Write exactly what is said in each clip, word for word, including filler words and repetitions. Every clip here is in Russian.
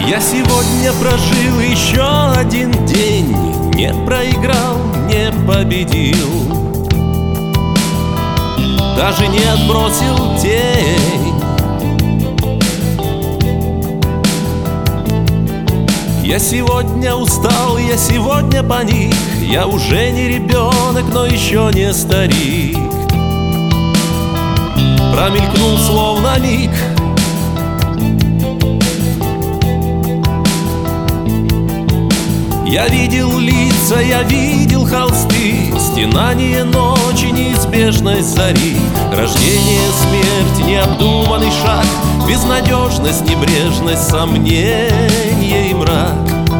Я сегодня прожил еще один день, не проиграл, не победил, даже не отбросил тень. Я сегодня устал, я сегодня паник, я уже не ребенок, но еще не старик. Промелькнул словно миг, я видел лица, я видел холсты, стенание ночи, неизбежность зари, рождение, смерть, необдуманный шаг, безнадежность, небрежность, сомнение и мрак.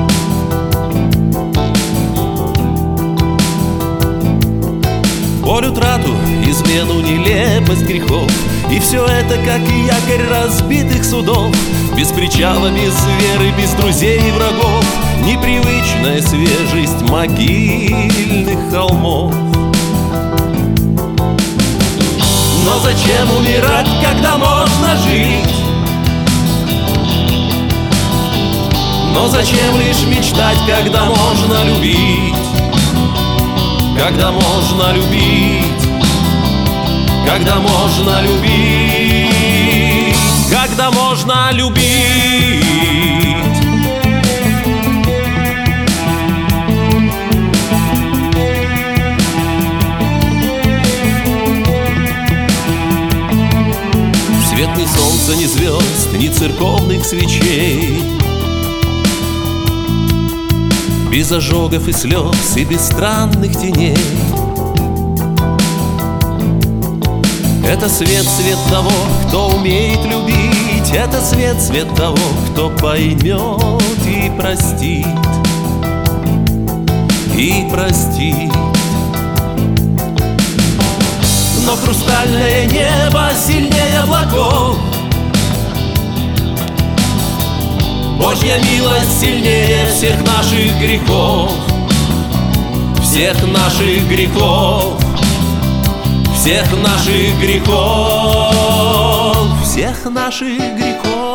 Боль, утрату, измену, нелепость грехов, и все это, как якорь разбитых судов, без причала, без веры, без друзей и врагов, непривычная свежесть могильных холмов. Но зачем умирать, когда можно жить? Но зачем лишь мечтать, когда можно любить? Когда можно любить? Когда можно любить? Когда можно любить? Свет ни солнца, ни звезд, ни церковных свечей, без ожогов и слез, и без странных теней. Это свет, свет того, кто умеет любить, это свет, свет того, кто поймет и простит, и простит. Но хрустальное небо сильнее облаков, Божья милость сильнее всех наших грехов, всех наших грехов, всех наших грехов, всех наших грехов.